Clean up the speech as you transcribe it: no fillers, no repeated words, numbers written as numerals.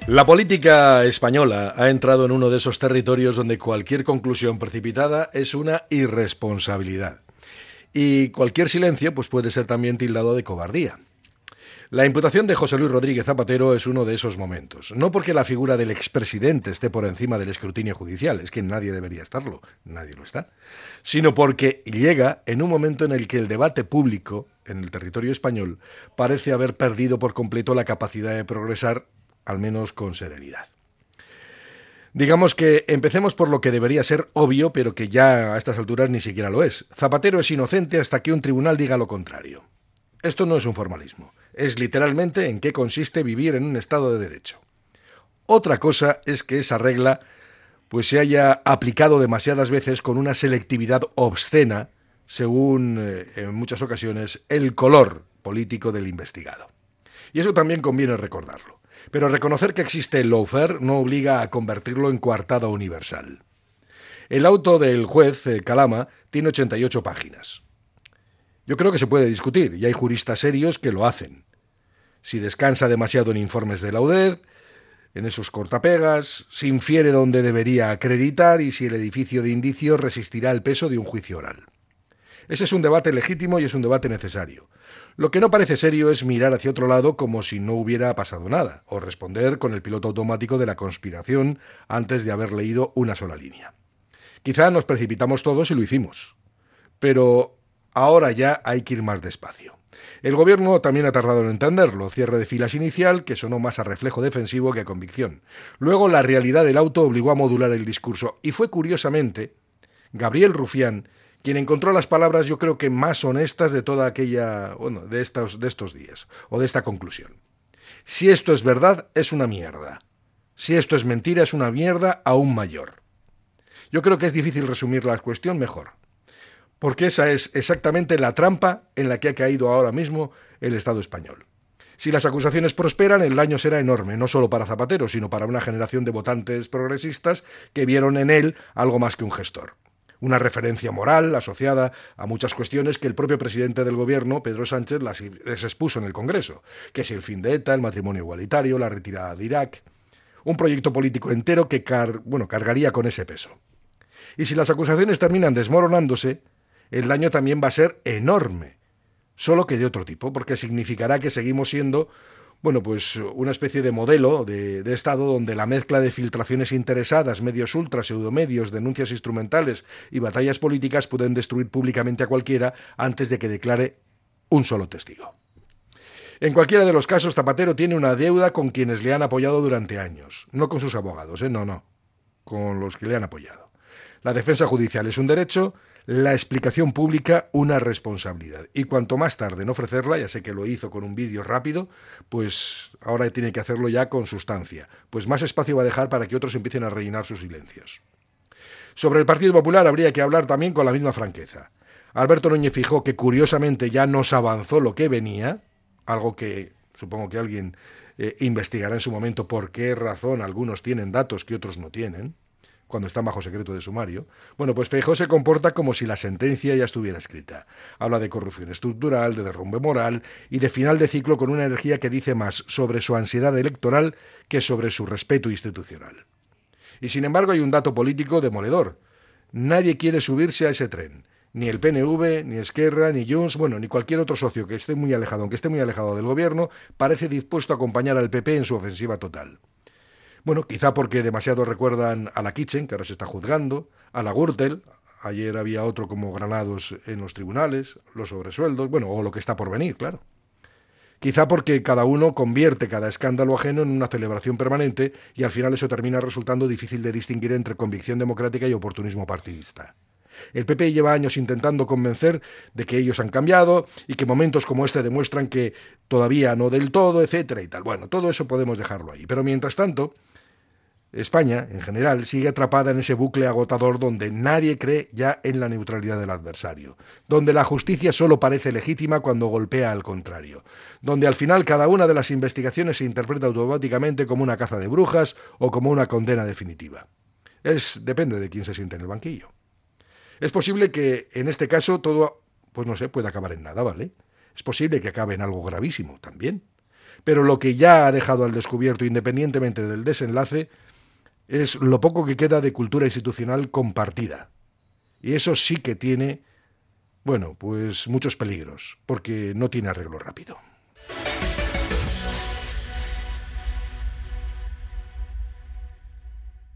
La política española ha entrado en uno de esos territorios donde cualquier conclusión precipitada es una irresponsabilidad. Y cualquier silencio pues puede ser también tildado de cobardía. La imputación de José Luis Rodríguez Zapatero es uno de esos momentos. No porque la figura del expresidente esté por encima del escrutinio judicial, es que nadie debería estarlo, nadie lo está, sino porque llega en un momento en el que el debate público en el territorio español parece haber perdido por completo la capacidad de progresar, al menos con serenidad. Digamos que empecemos por lo que debería ser obvio, pero que ya a estas alturas ni siquiera lo es. Zapatero es inocente hasta que un tribunal diga lo contrario. Esto no es un formalismo, es literalmente en qué consiste vivir en un Estado de Derecho. Otra cosa es que esa regla pues se haya aplicado demasiadas veces con una selectividad obscena, según en muchas ocasiones el color político del investigado. Y eso también conviene recordarlo. Pero reconocer que existe el lawfare no obliga a convertirlo en coartada universal. El auto del juez Calama tiene 88 páginas. Yo creo que se puede discutir, y hay juristas serios que lo hacen. Si descansa demasiado en informes de la UDED, en esos cortapegas, si infiere donde debería acreditar y si el edificio de indicios resistirá el peso de un juicio oral. Ese es un debate legítimo y es un debate necesario. Lo que no parece serio es mirar hacia otro lado como si no hubiera pasado nada, o responder con el piloto automático de la conspiración antes de haber leído una sola línea. Quizá nos precipitamos todos y lo hicimos, pero ahora ya hay que ir más despacio. El gobierno también ha tardado en entenderlo, cierre de filas inicial que sonó más a reflejo defensivo que a convicción. Luego la realidad del auto obligó a modular el discurso y fue curiosamente Gabriel Rufián quien encontró las palabras yo creo que más honestas de toda aquella, de estos días, o de esta conclusión. Si esto es verdad, es una mierda. Si esto es mentira, es una mierda aún mayor. Yo creo que es difícil resumir la cuestión mejor, porque esa es exactamente la trampa en la que ha caído ahora mismo el Estado español. Si las acusaciones prosperan, el daño será enorme, no solo para Zapatero, sino para una generación de votantes progresistas que vieron en él algo más que un gestor. Una referencia moral asociada a muchas cuestiones que el propio presidente del gobierno, Pedro Sánchez, les expuso en el Congreso, que es el fin de ETA, el matrimonio igualitario, la retirada de Irak, un proyecto político entero que cargaría con ese peso. Y si las acusaciones terminan desmoronándose, el daño también va a ser enorme, solo que de otro tipo, porque significará que seguimos siendo una especie de modelo de Estado donde la mezcla de filtraciones interesadas, medios ultras, pseudomedios, denuncias instrumentales y batallas políticas pueden destruir públicamente a cualquiera antes de que declare un solo testigo. En cualquiera de los casos, Zapatero tiene una deuda con quienes le han apoyado durante años, no con sus abogados, no, con los que le han apoyado. La defensa judicial es un derecho, la explicación pública una responsabilidad. Y cuanto más tarde en ofrecerla, ya sé que lo hizo con un vídeo rápido, pues ahora tiene que hacerlo ya con sustancia. Pues más espacio va a dejar para que otros empiecen a rellenar sus silencios. Sobre el Partido Popular habría que hablar también con la misma franqueza. Alberto Núñez Feijóo, que curiosamente ya nos avanzó lo que venía, algo que supongo que alguien investigará en su momento por qué razón algunos tienen datos que otros no tienen, cuando están bajo secreto de sumario. Pues Feijóo se comporta como si la sentencia ya estuviera escrita. Habla de corrupción estructural, de derrumbe moral y de final de ciclo con una energía que dice más sobre su ansiedad electoral que sobre su respeto institucional. Y sin embargo hay un dato político demoledor. Nadie quiere subirse a ese tren. Ni el PNV, ni Esquerra, ni Junts, ni cualquier otro socio que esté muy alejado, aunque esté muy alejado del gobierno, parece dispuesto a acompañar al PP en su ofensiva total. Quizá porque demasiado recuerdan a la Kitchen, que ahora se está juzgando, a la Gürtel, ayer había otro como Granados en los tribunales, los sobresueldos, o lo que está por venir, claro. Quizá porque cada uno convierte cada escándalo ajeno en una celebración permanente y al final eso termina resultando difícil de distinguir entre convicción democrática y oportunismo partidista. El PP lleva años intentando convencer de que ellos han cambiado y que momentos como este demuestran que todavía no del todo, etcétera y tal. Todo eso podemos dejarlo ahí. Pero mientras tanto, España, en general, sigue atrapada en ese bucle agotador donde nadie cree ya en la neutralidad del adversario, donde la justicia solo parece legítima cuando golpea al contrario, donde al final cada una de las investigaciones se interpreta automáticamente como una caza de brujas o como una condena definitiva. Depende de quién se siente en el banquillo. Es posible que en este caso todo, pueda acabar en nada, ¿vale? Es posible que acabe en algo gravísimo también. Pero lo que ya ha dejado al descubierto, independientemente del desenlace, es lo poco que queda de cultura institucional compartida. Y eso sí que tiene, bueno, pues muchos peligros, porque no tiene arreglo rápido.